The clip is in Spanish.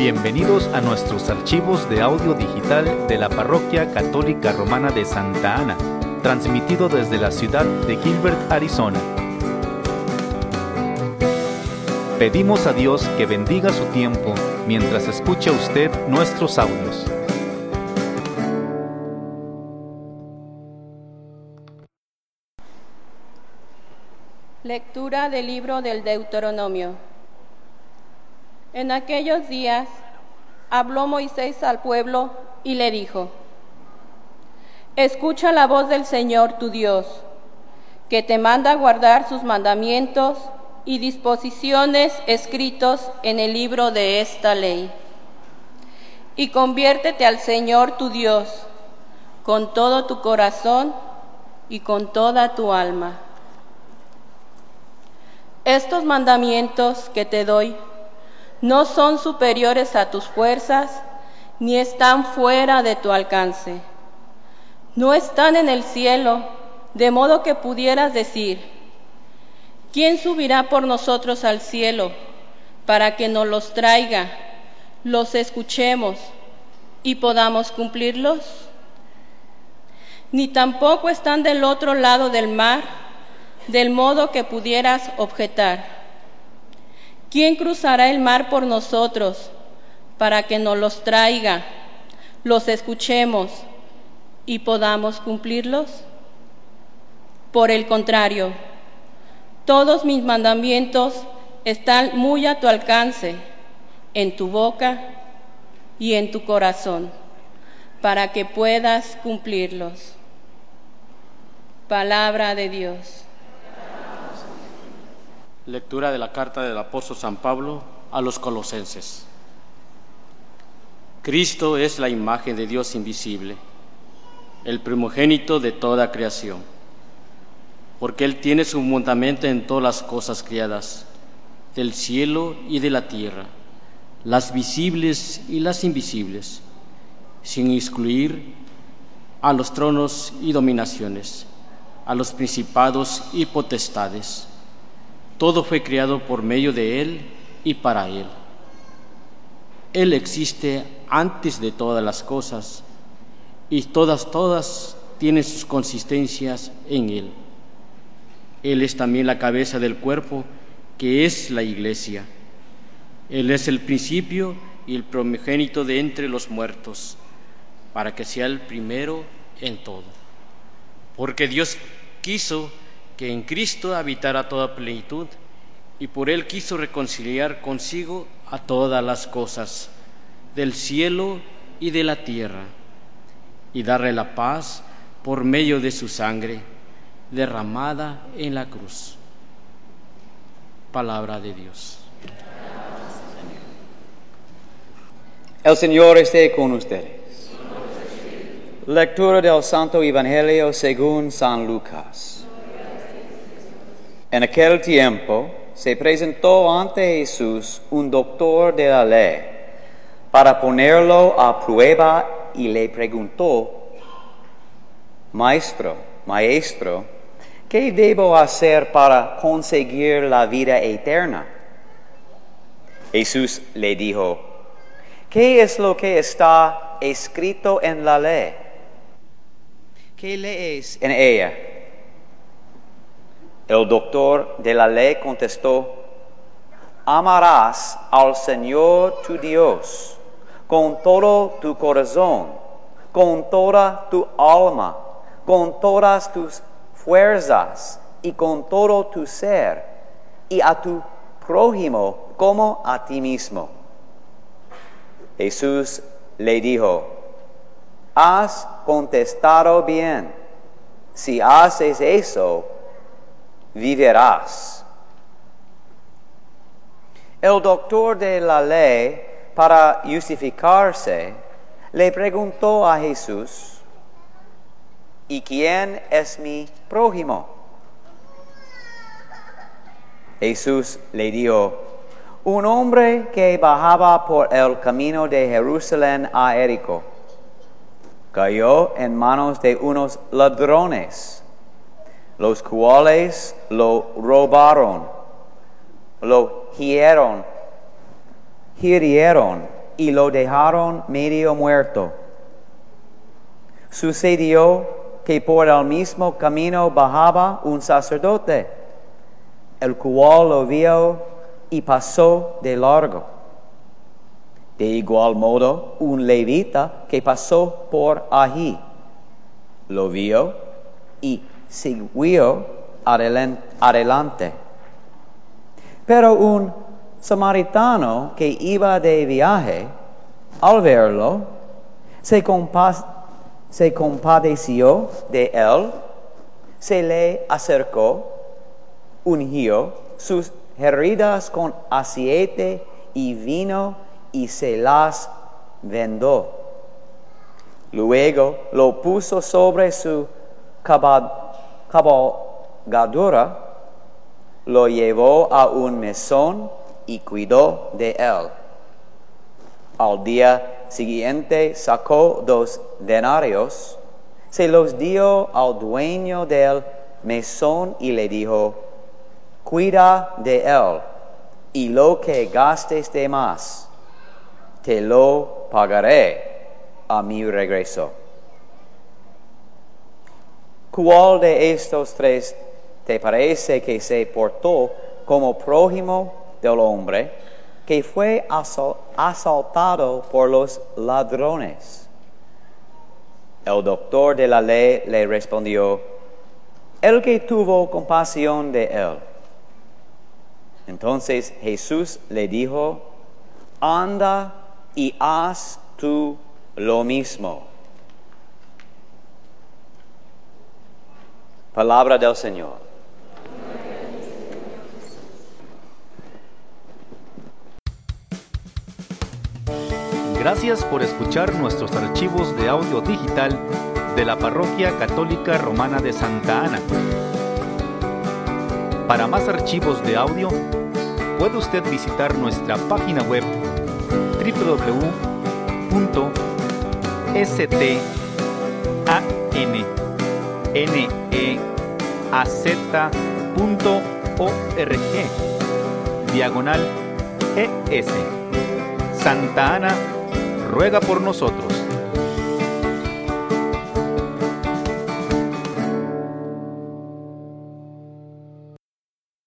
Bienvenidos a nuestros archivos de audio digital de la Parroquia Católica Romana de Santa Ana, transmitido desde la ciudad de Gilbert, Arizona. Pedimos a Dios que bendiga su tiempo mientras escucha usted nuestros audios. Lectura del libro del Deuteronomio. En aquellos días habló Moisés al pueblo y le dijo: Escucha la voz del Señor tu Dios, que te manda guardar sus mandamientos y disposiciones escritos en el libro de esta ley. Y conviértete al Señor tu Dios con todo tu corazón y con toda tu alma. Estos mandamientos que te doy no son superiores a tus fuerzas, ni están fuera de tu alcance. No están en el cielo, de modo que pudieras decir: ¿quién subirá por nosotros al cielo para que nos los traiga, los escuchemos y podamos cumplirlos? Ni tampoco están del otro lado del mar, del modo que pudieras objetar: ¿quién cruzará el mar por nosotros para que nos los traiga, los escuchemos y podamos cumplirlos? Por el contrario, todos mis mandamientos están muy a tu alcance, en tu boca y en tu corazón, para que puedas cumplirlos. Palabra de Dios. Lectura de la carta del apóstol San Pablo a los Colosenses. Cristo es la imagen de Dios invisible, el primogénito de toda creación, porque Él tiene su fundamento en todas las cosas criadas, del cielo y de la tierra, las visibles y las invisibles, sin excluir a los tronos y dominaciones, a los principados y potestades. Todo fue creado por medio de Él y para Él. Él existe antes de todas las cosas, y todas tienen sus consistencias en Él. Él es también la cabeza del cuerpo, que es la Iglesia. Él es el principio y el primogénito de entre los muertos, para que sea el primero en todo. Porque Dios quiso que en Cristo habitara toda plenitud, y por Él quiso reconciliar consigo a todas las cosas, del cielo y de la tierra, y darle la paz por medio de su sangre, derramada en la cruz. Palabra de Dios. El Señor esté con ustedes. Lectura del Santo Evangelio según San Lucas. En aquel tiempo se presentó ante Jesús un doctor de la ley para ponerlo a prueba y le preguntó: Maestro, ¿qué debo hacer para conseguir la vida eterna? Jesús le dijo: ¿qué es lo que está escrito en la ley? ¿Qué lees en ella? El doctor de la ley contestó: amarás al Señor tu Dios con todo tu corazón, con toda tu alma, con todas tus fuerzas y con todo tu ser, y a tu prójimo como a ti mismo. Jesús le dijo: has contestado bien. Si haces eso, vivirás. El doctor de la ley, para justificarse, le preguntó a Jesús: ¿y quién es mi prójimo? Jesús le dijo: un hombre que bajaba por el camino de Jerusalén a Jericó cayó en manos de unos ladrones, los cuales lo robaron, lo hirieron y lo dejaron medio muerto. Sucedió que por el mismo camino bajaba un sacerdote, el cual lo vio y pasó de largo. De igual modo, un levita que pasó por allí, lo vio y siguió adelante. Pero un samaritano que iba de viaje, al verlo, se compadeció de él, se le acercó, ungió sus heridas con aceite y vino y se las vendó. Luego lo puso sobre su cabalgadura, lo llevó a un mesón y cuidó de él. Al día siguiente sacó 2 denarios, se los dio al dueño del mesón y le dijo: cuida de él, y lo que gastes de más, te lo pagaré a mi regreso. ¿Cuál de estos 3 te parece que se portó como prójimo del hombre que fue asaltado por los ladrones? El doctor de la ley le respondió: el que tuvo compasión de él. Entonces Jesús le dijo: anda y haz tú lo mismo. Palabra del Señor. Gracias por escuchar nuestros archivos de audio digital de la Parroquia Católica Romana de Santa Ana. Para más archivos de audio, puede usted visitar nuestra página web www.stananeaz.org/es. Santa Ana ruega por nosotros.